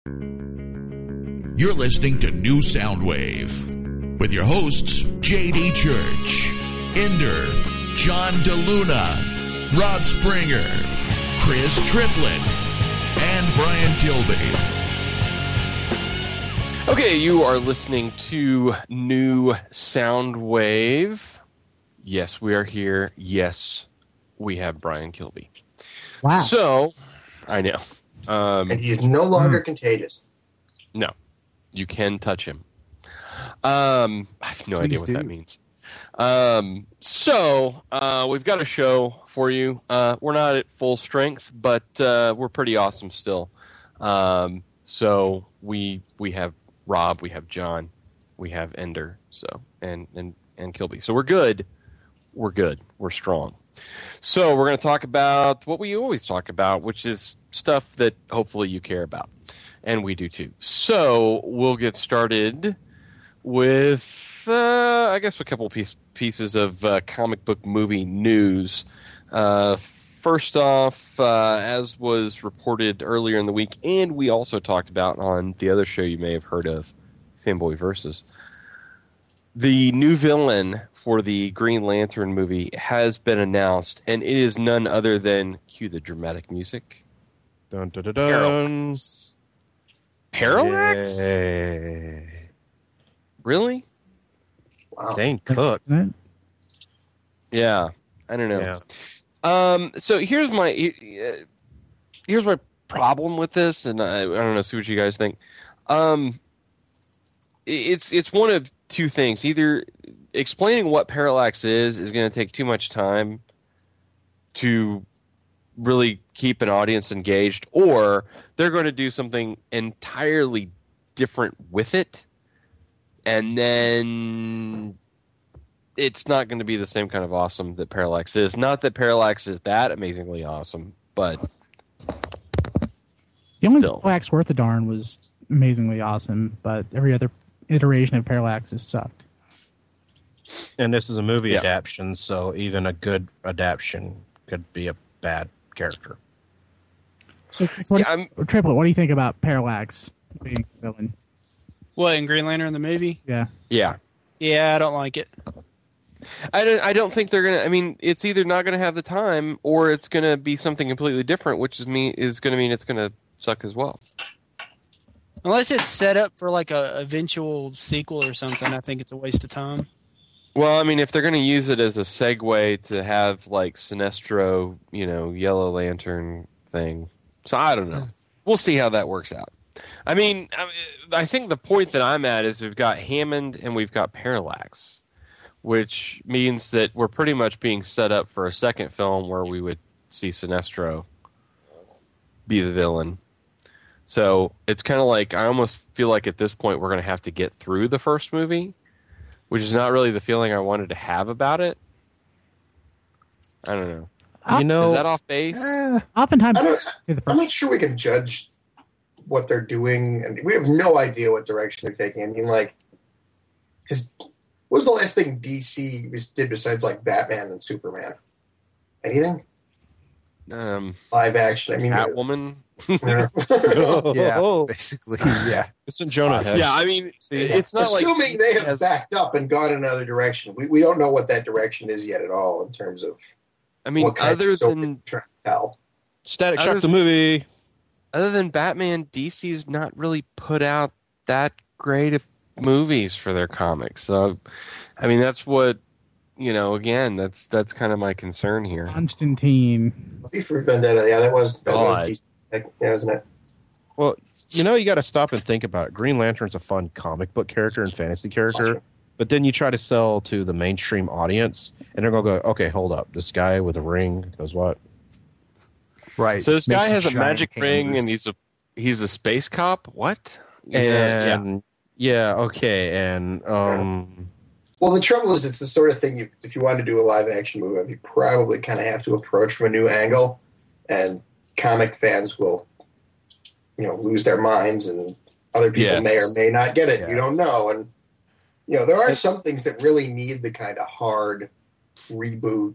You're listening to New Soundwave with your hosts, J.D. Church, Ender, John DeLuna, Rob Springer, Chris Triplett, and Brian Kilby. Okay, you are listening to New Soundwave. Yes, we are here. Yes, we have Brian Kilby. Wow. So, I know. And he's no longer contagious. No. You can touch him. I have no idea what that means. So, we've got a show for you. We're not at full strength, but we're pretty awesome still. So, we have Rob, we have John, we have Ender, so and Kilby. So we're good. We're good. We're strong. So we're going to talk about what we always talk about, which is stuff that hopefully you care about. And we do too. So we'll get started with, I guess, a couple pieces of comic book movie news. First off, as was reported earlier in the week, and we also talked about on the other show you may have heard of, Fanboy Versus, the new villain for the Green Lantern movie has been announced, and it is none other than, cue the dramatic music, Dun, dun, dun, dun. Parallax? Yay. Really? Wow. Dane Cook. Yeah, I don't know. Yeah. So here's my problem with this, and I don't know. See what you guys think. It's one of two things. Either explaining what Parallax is going to take too much time to really keep an audience engaged, or they're going to do something entirely different with it, and then it's not going to be the same kind of awesome that Parallax is. Not that Parallax is that amazingly awesome, but The only still. Parallax worth a darn was amazingly awesome, but every other iteration of Parallax has sucked. And this is a movie Yeah. adaptation, so even a good adaptation could be a bad character. So, Yeah, Triplet, what do you think about Parallax being the villain? What, in Green Lantern the movie? Yeah. Yeah. Yeah, I don't like it. I don't think they're gonna. I mean, it's either not gonna have the time, or it's gonna be something completely different, which is gonna mean it's gonna suck as well. Unless it's set up for like a eventual sequel or something, I think it's a waste of time. Well, I mean, if they're gonna use it as a segue to have like Sinestro, Yellow Lantern thing, so I don't know. We'll see how that works out. I mean, I think the point that I'm at is we've got Hammond and we've got Parallax, which means that we're pretty much being set up for a second film where we would see Sinestro be the villain. So it's kind of like, I almost feel like at this point we're going to have to get through the first movie, which is not really the feeling I wanted to have about it. I don't know. Is that off base? Oftentimes, I'm not sure we can judge what they're doing, and we have no idea what direction they're taking. I mean, what was the last thing DC did besides like Batman and Superman? Anything? Live action. I mean, Catwoman. Yeah, basically, yeah. Isn't Jonah Hex? Yeah, I mean, it's not assuming like they have backed up and gone another direction. We don't know what that direction is yet at all in terms of. I mean, what kind other of story than they're trying to tell. Static Other Shock the than- movie. other than Batman, DC's not really put out that great of movies for their comics. So, I mean, that's what Again, that's kind of my concern here. Constantine. V for Vendetta. Yeah, that was God. decent. Yeah, wasn't it? Well, you got to stop and think about it. Green Lantern's a fun comic book character and fantasy character, but then you try to sell to the mainstream audience, and they're going to go, okay, hold up. This guy with a ring does what? Right. So this Makes guy has a giant magic ring, hammers. and he's a space cop. What? And okay, and Well, the trouble is, it's the sort of thing if you want to do a live action movie, you probably kind of have to approach from a new angle, and comic fans will, lose their minds, and other people may or may not get it. Yeah. You don't know, and there are some things that really need the kind of hard reboot,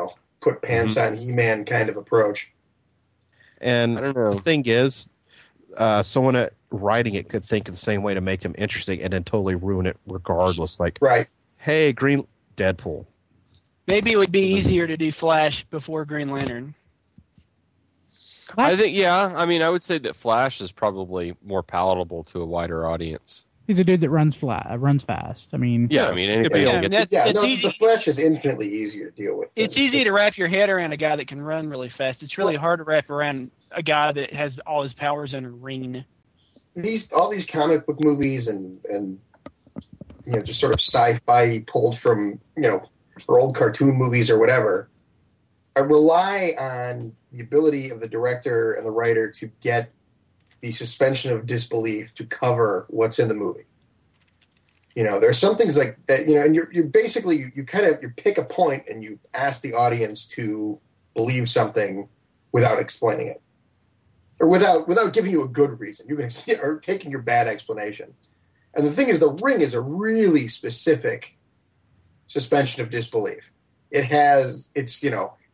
put pants on He-Man kind of approach. And I don't know. the thing is, someone writing it could think of the same way to make them interesting and then totally ruin it regardless. Like, Right. hey, Green Deadpool. Maybe it would be easier to do Flash before Green Lantern. I think, yeah. I mean, I would say that Flash is probably more palatable to a wider audience. He's a dude that runs fast. I mean, Yeah, I mean, anybody Yeah, will get that's The easy. Flash is infinitely easier to deal with. It's easy to wrap your head around a guy that can run really fast. It's really hard to wrap around a guy that has all his powers in a ring. All these comic book movies and just sort of sci-fi pulled from or old cartoon movies or whatever, rely on the ability of the director and the writer to get the suspension of disbelief to cover what's in the movie. There's some things like that, and you're basically, you pick a point and you ask the audience to believe something without explaining it. Or without giving you a good reason. Or taking your bad explanation. And the thing is, The Ring is a really specific suspension of disbelief. It's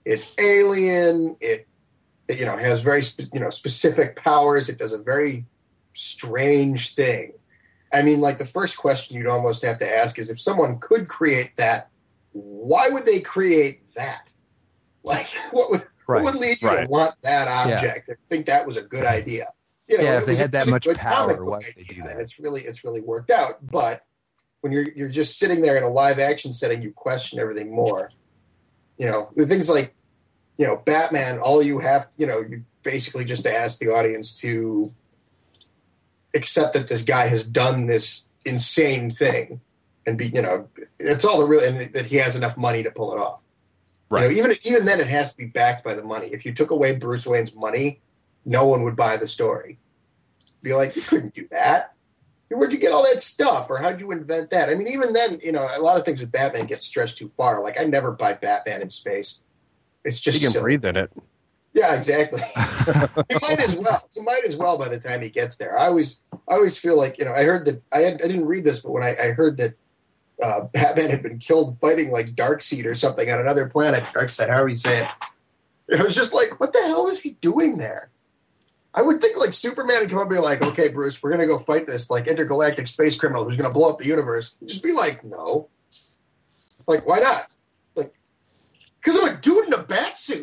alien, it has very specific powers, it does a very strange thing. I mean, like, the first question you'd almost have to ask is, if someone could create that, why would they create that? Like, what would lead you to want that object and think that was a good idea? If they had that much good power, comic why book would they do idea, that? It's really worked out. But when you're just sitting there in a live action setting, you question everything more. The things like, Batman, all you have, you basically just ask the audience to accept that this guy has done this insane thing and it's all and that he has enough money to pull it off. Right. Even then, it has to be backed by the money. If you took away Bruce Wayne's money, no one would buy the story. Be like, you couldn't do that. Where'd you get all that stuff? Or how'd you invent that? I mean, even then, a lot of things with Batman get stretched too far. Like, I never buy Batman in space. It's just He can silly. breathe in it. Yeah, exactly. He might as well. He might as well by the time he gets there. I always feel like, I heard that I didn't read this, but when I heard that Batman had been killed fighting like Darkseid or something on another planet, Darkseid, however you say it, it was just like, what the hell was he doing there? I would think like Superman would come up and be like, okay, Bruce, we're going to go fight this like intergalactic space criminal who's going to blow up the universe. Just be like, no. Like, why not? Like, because I'm a dude in a bat suit.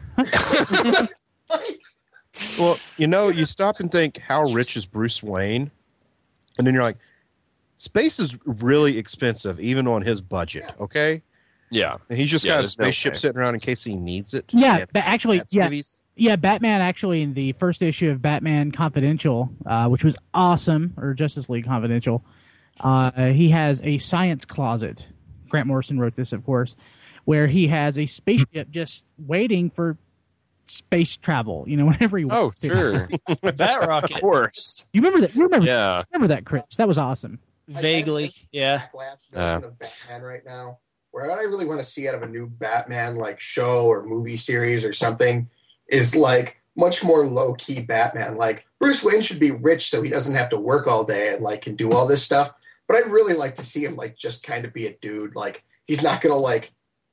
Right? Well, you stop and think, how rich is Bruce Wayne? And then you're like, space is really expensive, even on his budget, okay? Yeah. And he's just got a there's no spaceship way. sitting around in case he needs it. Yeah, but actually, Bat yeah. skivvies. Yeah, Batman actually in the first issue of Batman Confidential, which was awesome, or Justice League Confidential, he has a science closet. Grant Morrison wrote this, of course, where he has a spaceship just waiting for space travel. Whenever he Oh, wants to. sure. Bat Rocket. Of course. You remember that? You remember? Yeah. Remember that, Chris? That was awesome. Vaguely, yeah. Backlash notion of Batman right now, where what I really want to see out of a new Batman like show or movie series or something is like much more low key Batman. Like, Bruce Wayne should be rich so he doesn't have to work all day and like can do all this stuff. But I'd really like to see him like just kind of be a dude. Like, he's not gonna like,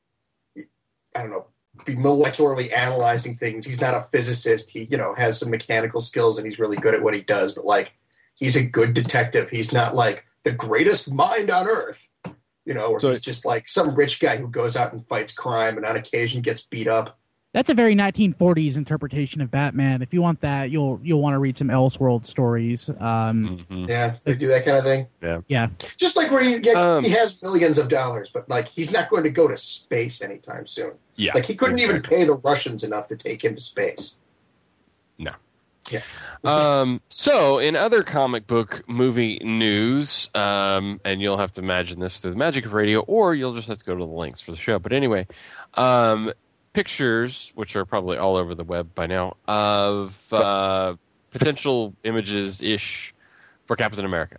I don't know, be molecularly analyzing things. He's not a physicist. He has some mechanical skills and he's really good at what he does. But like, he's a good detective. He's not like the greatest mind on earth, or So- he's just like some rich guy who goes out and fights crime and on occasion gets beat up. That's a very 1940s interpretation of Batman. If you want that, you'll want to read some Elseworld stories. Mhm. Yeah, they do that kind of thing. Yeah, Just like where he has millions of dollars, but like he's not going to go to space anytime soon. Yeah. Like he couldn't even pay the Russians enough to take him to space. No. Yeah. So, in other comic book movie news, and you'll have to imagine this through the magic of radio, or you'll just have to go to the links for the show. But anyway, pictures, which are probably all over the web by now, of potential images-ish for Captain America.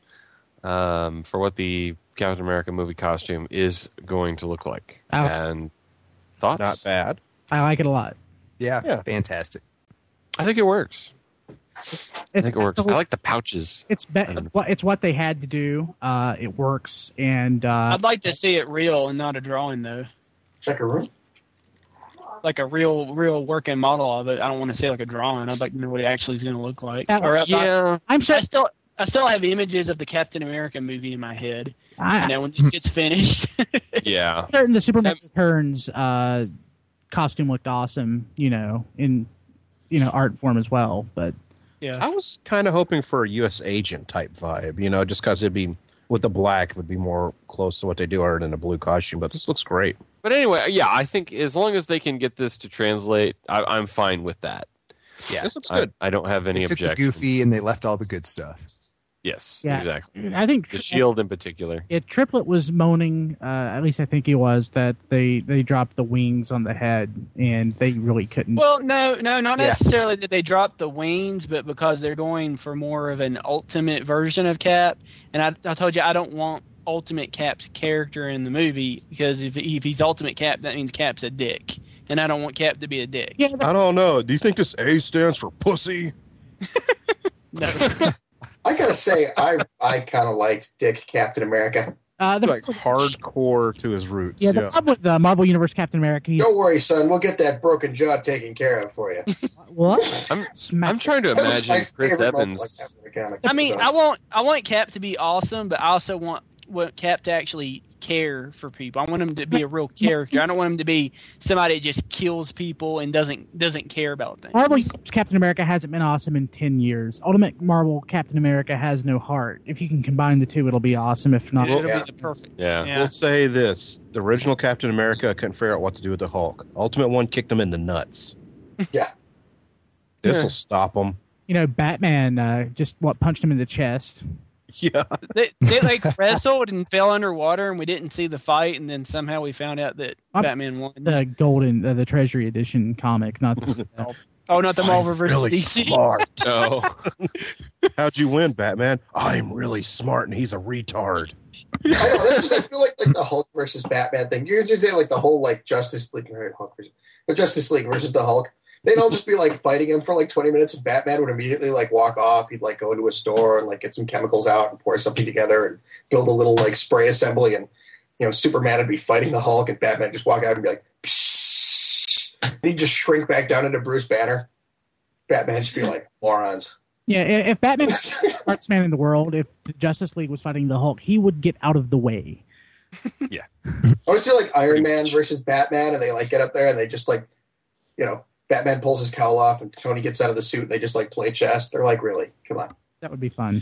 For what the Captain America movie costume is going to look like. Ouch. And thoughts? Not bad. I like it a lot. Yeah, fantastic. I think it works. I It's think it works. I like the pouches. It's what they had to do. It works, and I'd like to see it real and not a drawing, though. Check a room. like a real working model of it. I don't want to say like a drawing. I'd like to know what it actually is going to look like. I'm sure. I still have images of the Captain America movie in my head. I, When this gets finished. Yeah. certain the Superman Returns costume looked awesome, in art form as well. But Yeah. I was kind of hoping for a U.S. agent type vibe, just because it'd be with the black it would be more close to what they do other than a blue costume. But this looks great. But anyway, yeah, I think as long as they can get this to translate, I'm fine with that. Yeah, this looks good. I don't have any They took the objection. Goofy and they left all the good stuff. Yes, Yeah. exactly. I think The Shield in particular. Triplet was moaning, at least I think he was, that they dropped the wings on the head and they really couldn't. Well, no, not necessarily that they dropped the wings, but because they're going for more of an ultimate version of Cap. And I told you I don't want Ultimate Cap's character in the movie because if he's Ultimate Cap, that means Cap's a dick, and I don't want Cap to be a dick. Yeah, I don't know. Do you think this A stands for pussy? No. I gotta say, I kind of liked Dick Captain America. Like hardcore to his roots. the problem with the Marvel Universe Captain America. Don't worry, son. We'll get that broken jaw taken care of for you. What? I'm trying to That was my imagine Chris favorite Marvel Evans. Captain America. I mean, I want Cap to be awesome, but I also want Cap to actually care for people. I want him to be a real character. I don't want him to be somebody that just kills people and doesn't care about things. Marvel Captain America hasn't been awesome in 10 years. Ultimate Marvel Captain America has no heart. If you can combine the two, it'll be awesome. If not, It'll be the perfect. Yeah. We'll say this. The original Captain America couldn't figure out what to do with the Hulk. Ultimate one kicked him in the nuts. Yeah. This will stop him. Batman just punched him in the chest. Yeah. They like wrestled and fell underwater, and we didn't see the fight, and then somehow we found out that Batman won. The golden, the Treasury Edition comic, not the, Oh, not the Marvel versus really DC. smart. Oh, How'd you win, Batman? I'm really smart, and he's a retard. I know. I feel like the Hulk versus Batman thing. You're just saying like the whole Justice League, Justice League versus the Hulk. They'd all just be fighting him for 20 minutes, and Batman would immediately walk off. He'd go into a store and get some chemicals out and pour something together and build a little spray assembly. And Superman would be fighting the Hulk, and Batman would just walk out and be like, psh, and he'd just shrink back down into Bruce Banner. Batman would just be like, morons. Yeah, if Batman was the smartest man in the world, if the Justice League was fighting the Hulk, he would get out of the way. yeah. I would say Iron Man versus Batman, and they get up there and they just Batman pulls his cowl off and Tony gets out of the suit and they just play chess. They're really? Come on. That would be fun.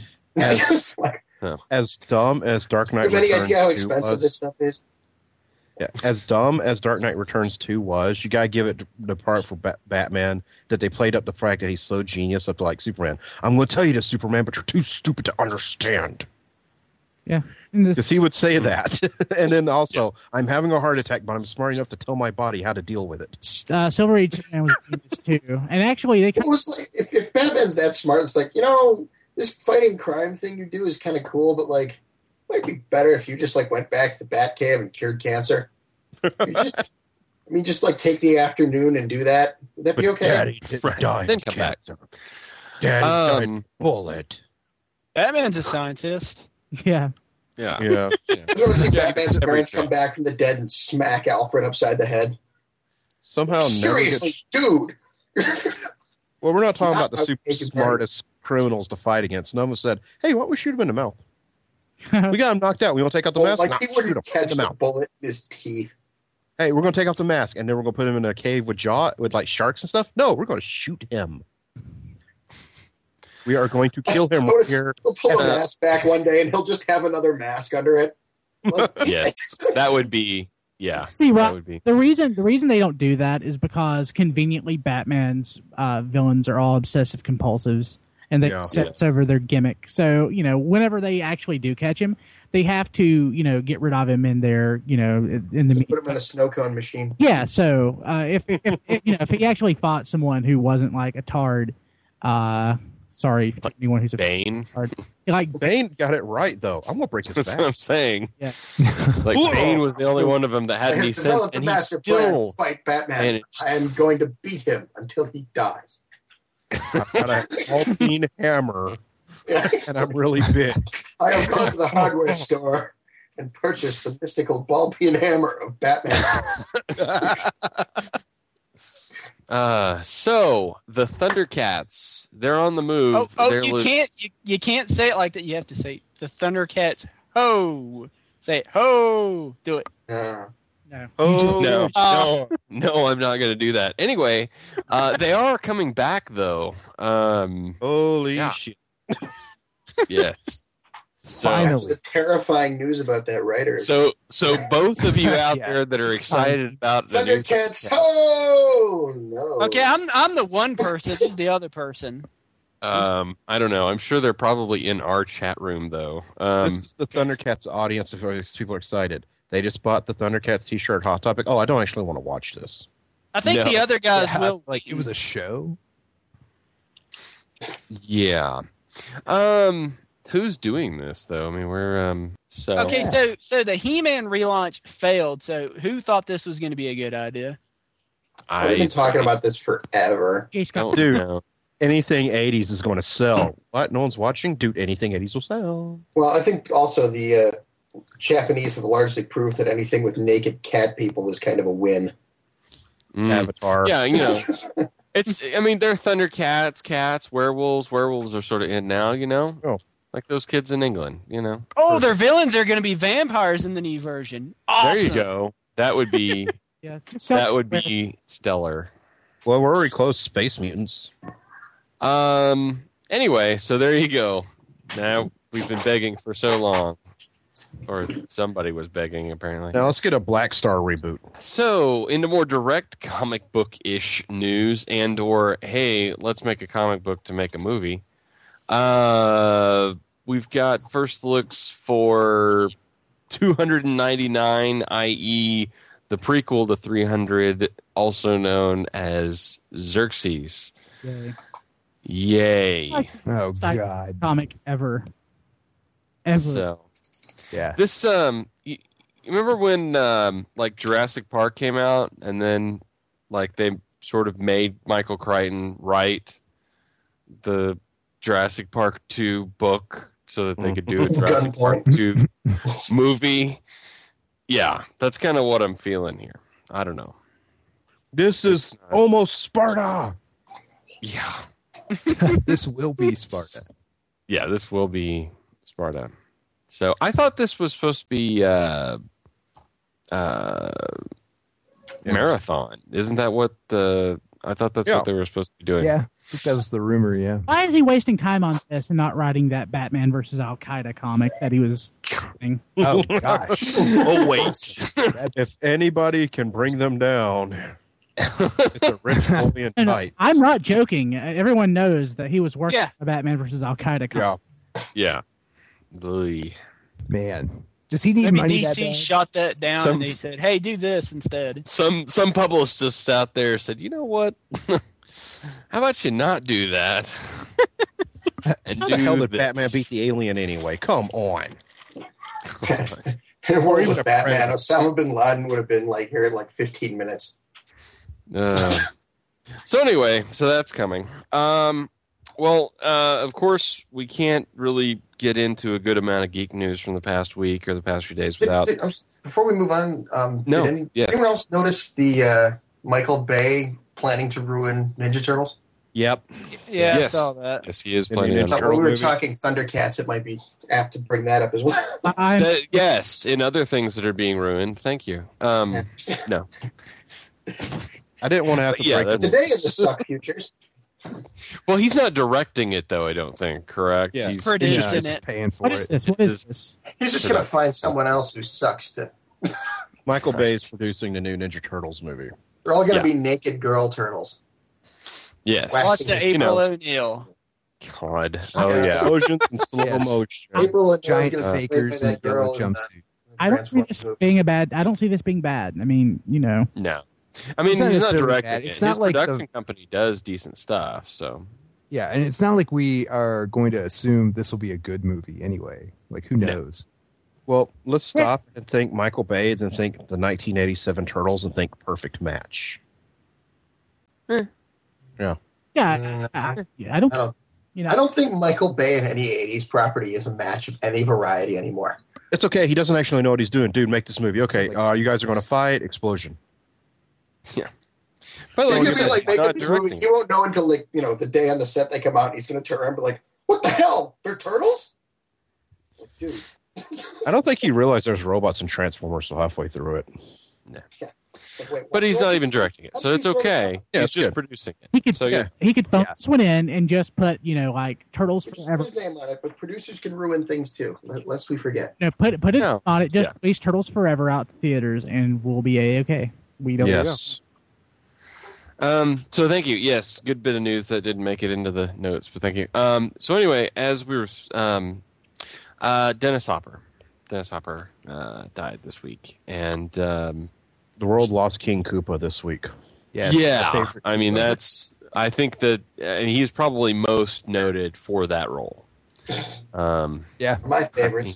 As dumb as Dark Knight Have any Returns idea how 2 expensive this stuff is? Yeah, as dumb as Dark Knight Returns 2 was, you gotta give it the part for Batman that they played up the fact that he's so genius up to Superman. I'm going to tell you this, Superman, but you're too stupid to understand. Yeah. Because he would say that. And then also, I'm having a heart attack, but I'm smart enough to tell my body how to deal with it. Silver Age Superman was genius too. And actually, they It was if Batman's that smart, it's this fighting crime thing you do is kind of cool, but might be better if you just went back to the Batcave and cured cancer. Just take the afternoon and do that. Would that be okay? Daddy didn't die. Then come back. Daddy died bullet. Batman's a scientist. Yeah. Yeah. Yeah. I just want to see Batman's parents come back from the dead and smack Alfred upside the head. Somehow Seriously, dude. Well, we're not talking about the Not super taking smartest criminals to fight against. None of us said, hey, why don't we shoot him in the mouth? We got him knocked out. We want to take out the mask? He Nah, shoot wouldn't him catch in the the mouth. bullet in his teeth. Hey, we're going to take off the mask, and then we're going to put him in a cave with sharks and stuff? No, we're going to shoot him. We are going to kill him right here. He'll pull a mask back one day, and he'll just have another mask under it. Yes. That would be. Yeah. See, that Rob, would be. the reason they don't do that is because conveniently Batman's villains are all obsessive compulsives, and they obsess over their gimmick. So whenever they actually do catch him, they have to get rid of him in their in the Just put him in a snow cone machine. yeah. So if he actually fought someone who wasn't a tard, sorry for anyone who's a Bane. tard, Bane got it right, though. I'm going to break his That's what I'm back. saying. Yeah. Bane was the only one of them that I had have any sense, developed a and he master plan to still fight Batman. managed. I am going to beat him until he dies. I've got a Alpine hammer, and I'm really big. I have gone to the hardware store and purchased the mystical ball peen hammer of Batman. So the Thundercats, they're on the move. They're you can't say it like that. You have to say the Thundercats. Ho! Say it. Ho! Do it. No. No, I'm not going to do that. Anyway, they are coming back though. Holy shit! Yes. So, Finally. That's the terrifying news about that writer. So both of you out Yeah, there that are it's excited time. about the new Thundercats! Oh no! Okay, I'm the one person. Who's the other person? I don't know. I'm sure they're probably in our chat room though. This is the Thundercats audience. If people are excited, they just bought the Thundercats T-shirt. Hot Topic. Oh, I don't actually want to watch this. I think No. the other guys Yeah, will. like it was a show. Yeah. Who's doing this though? I mean, we're so Okay, so the He-Man relaunch failed. So who thought this was going to be a good idea? We've been talking about this forever. Jay Scott. Dude. know. Anything 80s is going to sell. What? No one's watching? Dude, anything 80s will sell. Well, I think also the Japanese have largely proved that anything with naked cat people is kind of a win. Avatar. Yeah, you know, I mean, they're Thundercats, cats, werewolves. Werewolves are sort of in now, you know? Oh. Like those kids in England, you know? Oh, their villains are going to be vampires in the new version. Awesome. There you go. That would be Yeah. that would be stellar. Well, we're already close to Space Mutants. Anyway, so there you go. Now we've been begging for so long. Or somebody was begging, apparently. Now let's get a Black Star reboot. So, into more direct comic book-ish news or, hey, let's make a comic book to make a movie. We've got first looks for 299, i.e. the prequel to 300, also known as Xerxes. Yay. Oh Style God. comic ever. So, Yeah. this, you remember when, like, Jurassic Park came out, and then, like, they sort of made Michael Crichton write the Jurassic Park 2 book so that they could do a Jurassic Park 2 movie? Yeah, that's kind of what I'm feeling here. I don't know. This is almost Sparta. Yeah. This will be Sparta. Yeah, this will be Sparta. So I thought this was supposed to be marathon. Isn't that what I thought that's what they were supposed to be doing. Yeah. I think that was the rumor, yeah. Why is he wasting time on this and not writing that Batman versus Al Qaeda comic that he was doing? Oh gosh. Oh, wait. If anybody can bring them down, it's a Rich Napoleon No, type. I'm not joking. Everyone knows that he was working Yeah. on the Batman versus Al Qaeda comic. Yeah. Ugh. Man. Does he need Maybe money that DC bad? shot that down and they said, "Hey, do this instead." Some publicists out there said, you know what? How about you not do that? And How the hell did this. Batman beat the alien anyway? Come on. In a world even with a Batman, president. Osama bin Laden would have been like here in like 15 minutes. So anyway, so that's coming. Well, of course, we can't really get into a good amount of geek news from the past week or the past few days without. Before we move on, No, did yeah. anyone else notice the Michael Bay planning to ruin Ninja Turtles? Yep. Yeah, Yes. I saw that. Yes, he is In planning the on. Ninja When we were movie? talking Thundercats, it might be apt to bring that up as well. Yes, in other things that are being ruined. Thank you. No. I didn't want to have to Yeah, break the Today in the Suck Futures. Well, he's not directing it, though, I don't think, correct? Yeah. He's Producing Just it. paying for What is it. this? What is this? He's just going to find someone else who sucks to. Michael Bay is producing the new Ninja Turtles movie. They're all going to Yeah. be naked girl turtles. Yes. Wow. Lots of You April know. O'Neil. God. Oh, Yeah. Explosions and slow Yes. motion. April and Giant gonna play fakers by in a that girl yellow in, jumpsuit. I don't see this being a bad. I don't see this being bad. I mean, you know, No. I mean, It's not he's not necessarily directing bad. it. It's His not like the- production company does decent stuff, so. Yeah, and it's not like we are going to assume this will be a good movie anyway. Like, who knows? Well, let's stop and think Michael Bay, then think the 1987 Turtles, and think perfect match. yeah. I don't. You know, I don't think Michael Bay in any 80s property is a match of any variety anymore. It's okay. He doesn't actually know what he's doing. Dude, make this movie. Okay, you guys are going to fight. Explosion. By the way, He's gonna be like he's making not this movie. directing He won't know until like the day on the set they come out. And he's gonna turn around and be like, "What the hell? They're turtles?" Like, dude. I don't think he realized there's robots and Transformers till halfway through it. Like, wait, But he's what? not even directing it, so it's okay. Yeah, He's it's just good. producing it. He could So yeah, he could phone this one in and just put like Turtles Just Forever. put his name on it, but producers can ruin things too, lest we forget. Put his No. name on it. Just Yeah. release Turtles Forever out to theaters, and we'll be okay. We don't. Yes. So thank you. Yes, good bit of news that didn't make it into the notes, but thank you. So anyway, as we were, Dennis Hopper died this week, and The world lost King Koopa this week. Yes, yeah, my favorite. I mean I think that, and he's probably most noted for that role. Yeah, My favorites.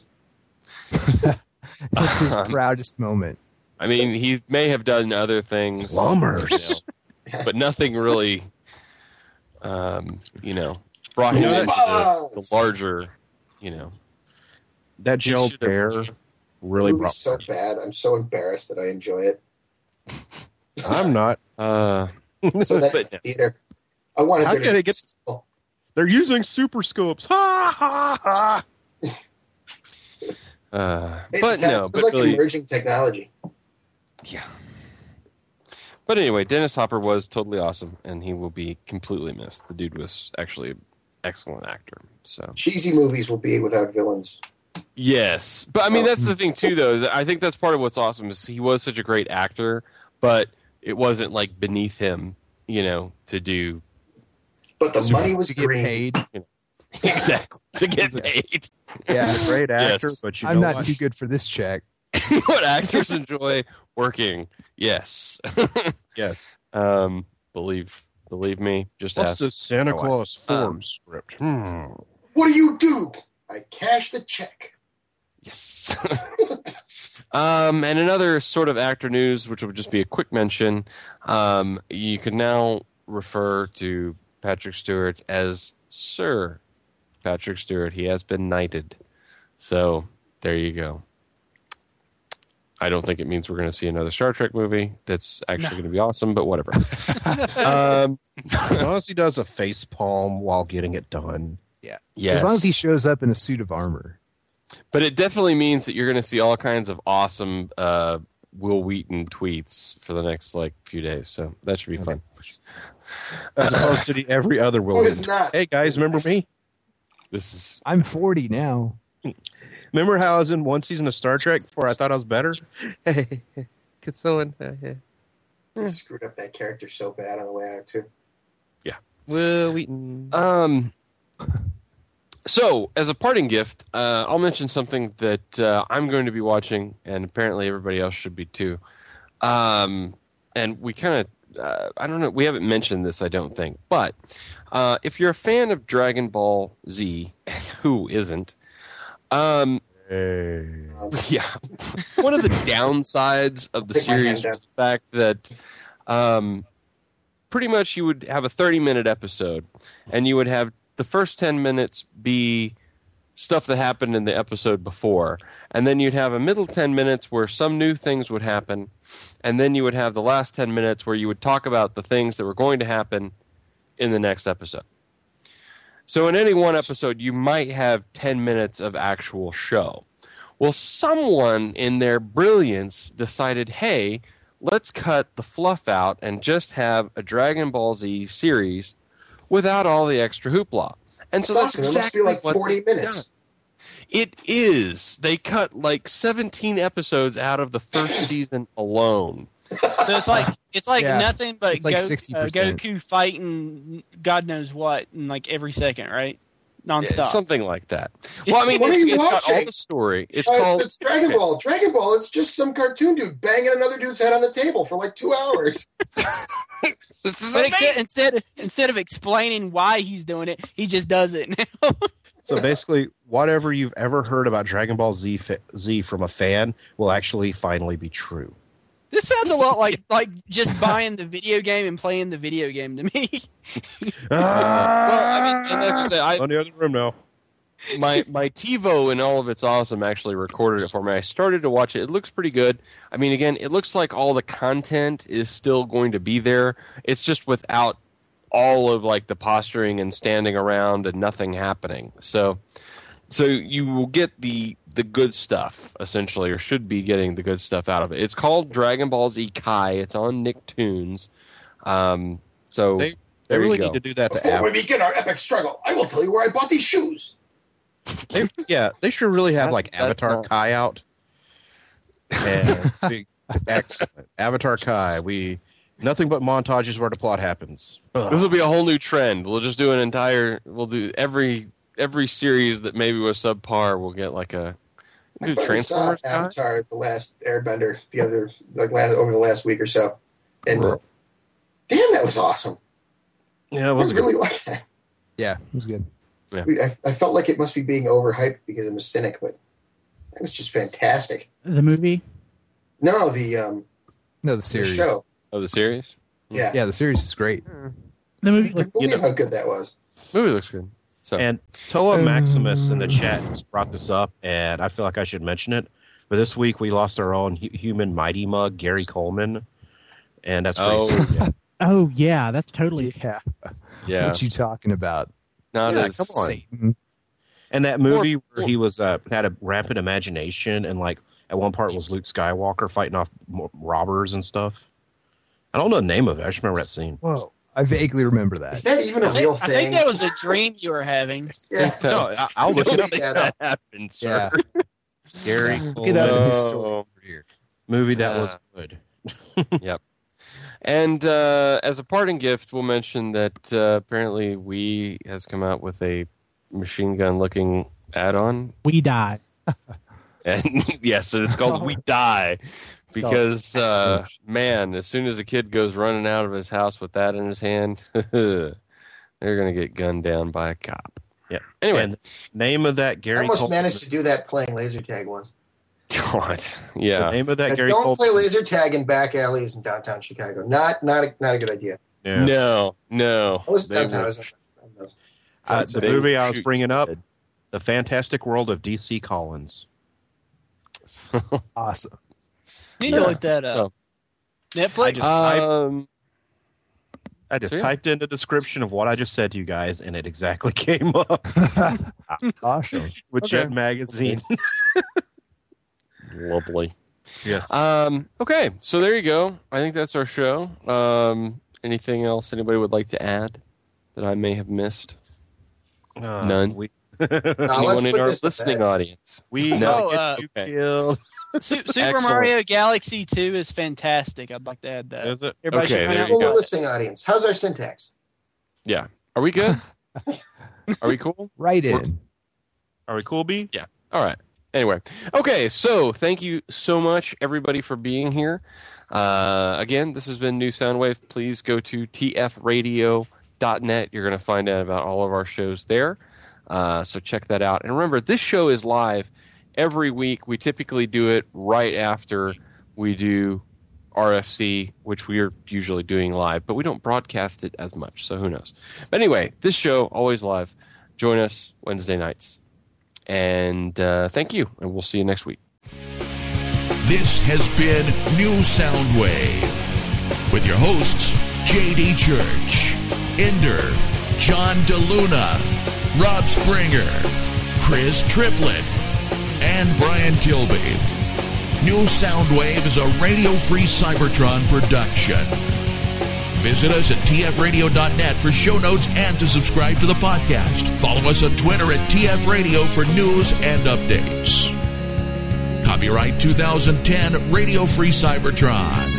it's his proudest moment. I mean, he may have done other things, Plumbers. but nothing really, brought him into the larger, That gel should've- bear really The movie's brought. so bad. I'm so embarrassed that I enjoy it. I'm not. So that But- in theater. I wanted How there to can be it get- still. They're using super scopes. Ha ha ha. But no, it's but like really, emerging technology. yeah. But anyway, Dennis Hopper was totally awesome, and he will be completely missed. The dude was actually an excellent actor. So Cheesy movies will be without villains. yes, but I mean that's the thing too, though. I think that's part of what's awesome is he was such a great actor, but it wasn't like beneath him, to do But the money was To get green. paid. exactly to get paid. Yeah, He's a great actor, Yes. but I'm know not what? too good for this check. What actors enjoy working? Yes. Yes. Believe me. Just What's ask. the Santa my wife. Claus form script? What do? I cash the check. Yes. And another sort of actor news, which would just be a quick mention. You can now refer to Patrick Stewart as Sir Patrick Stewart. He has been knighted. So there you go. I don't think it means we're going to see another Star Trek movie. That's actually going to be awesome, but whatever. As long as he does a face palm while getting it done. Yeah. Yes. As long as he shows up in a suit of armor. But it definitely means that you're going to see all kinds of awesome Will Wheaton tweets for the next few days. So that should be fun. As opposed to every other Will. Oh, it's Wheaton. not. Hey guys, remember me? This is I'm 40 now. Remember how I was in one season of Star Trek before I thought I was better? Hey, could someone? I screwed up that character so bad on the way out too. Will Wheaton. So, as a parting gift, I'll mention something that I'm going to be watching, and apparently everybody else should be too. And we kind of, I don't know, we haven't mentioned this, I don't think. But if you're a fan of Dragon Ball Z, and who isn't? Hey. Yeah. One of the downsides of the Take my hand series down. was the fact that pretty much you would have a 30-minute episode, and you would have the first 10 minutes be stuff that happened in the episode before, and then you'd have a middle 10 minutes where some new things would happen, and then you would have the last 10 minutes where you would talk about the things that were going to happen in the next episode. So in any one episode, you might have 10 minutes of actual show. Well, someone in their brilliance decided, hey, let's cut the fluff out and just have a Dragon Ball Z series without all the extra hoopla. And so It's that's awesome. It must exactly be like what 40 they've minutes. done. It is. They cut 17 episodes out of the first season alone. So it's like Yeah. nothing but It's like 60%. Goku fighting God knows what in every second, right? Nonstop. Something like that. Well, I mean, What are you it's got all watching? the story. It's called... It's Dragon Ball. Dragon Ball. It's just some cartoon dude banging another dude's head on the table for 2 hours. This is But amazing. instead of explaining why he's doing it, he just does it now. So basically, whatever you've ever heard about Dragon Ball Z from a fan will actually finally be true. This sounds a lot like just buying the video game and playing the video game to me. Well, I mean, and like I said, On the other room now. my TiVo in all of its awesome actually recorded it for me. I started to watch it. It looks pretty good. I mean, again, it looks like all the content is still going to be there. It's just without all of like the posturing and standing around and nothing happening. So you will get the good stuff, essentially, or should be getting the good stuff out of it. It's called Dragon Ball Z Kai. It's on Nicktoons. They really need to do that. Before we begin our epic struggle, I will tell you where I bought these shoes. They should really have like Avatar Kai out. And excellent. Avatar Kai. Nothing but montages where the plot happens. Ugh. This will be a whole new trend. We'll just do we'll do every series that maybe was subpar. We'll get like a Transformers. I Avatar, The Last Airbender, over the last week or so, and damn, that was awesome. Yeah, it was I really like that. Yeah, it was good. Yeah. I felt like it must be being overhyped because I'm a cynic, but it was just fantastic. The movie? No, the series. The show. Oh, the series? Yeah. Yeah, the series is great. The movie I can't believe how good that was. Movie looks good. So. And Toa Maximus in the chat has brought this up, and I feel like I should mention it. But this week we lost our own human mighty mug, Gary Coleman, and that's pretty sad. Oh, yeah, that's totally... Yeah. What you talking about? Come on. Satan. And that movie where he was had a rampant imagination, and like at one part was Luke Skywalker fighting off robbers and stuff. I don't know the name of it. I just remember that scene. Whoa. I vaguely remember that. Is that even a real thing? I think that was a dream you were having. Yeah. No, I'll look it up. That happened, sir. Yeah. Gary Get out of his Oh. story over here. movie that was good. Yep. And as a parting gift, we'll mention that apparently Wii has come out with a machine gun-looking add-on. We die. And yes, and it's called We Die. Because, man, as soon as a kid goes running out of his house with that in his hand, they're going to get gunned down by a cop. Yeah. Anyway. And name of that Gary I almost Coleman. managed to do that playing laser tag once. God. Yeah. The name of that Gary Don't Coleman. play laser tag in back alleys in downtown Chicago. Not a good idea. Yeah. No. I was They downtown. will- The They movie will I was shoot bringing you up, dead. The Fantastic World of DC Collins. Awesome. Need to look that up. Netflix. I just So, yeah. typed in the description of what I just said to you guys, and it exactly came up Awesome. with Okay. Jet Magazine. Lovely. Yes. Okay, so there you go. I think that's our show. Anything else anybody would like to add that I may have missed? None. Anyone in our listening audience? We No, get you okay. killed. Super Excellent. Mario Galaxy 2 is fantastic. I'd like to add that. Is it? Everybody Okay, should find there out you Well, go. about the it. listening audience. How's our syntax? Yeah. Are we good? Are we cool? Right in. Are we cool, B? Yeah. All right. Anyway. Okay, so thank you so much, everybody, for being here. Again, this has been New Soundwave. Please go to tfradio.net. You're going to find out about all of our shows there. So check that out. And remember, this show is live every week. We typically do it right after we do RFC, which we are usually doing live, but we don't broadcast it as much, so who knows. But anyway, this show, always live. Join us Wednesday nights. And thank you, and we'll see you next week. This has been New Soundwave with your hosts, J.D. Church, Ender, John DeLuna, Rob Springer, Chris Triplett, and Brian Kilby. New Soundwave is a radio-free Cybertron production. Visit us at tfradio.net for show notes and to subscribe to the podcast. Follow us on Twitter at tfradio for news and updates. Copyright 2010 Radio Free Cybertron.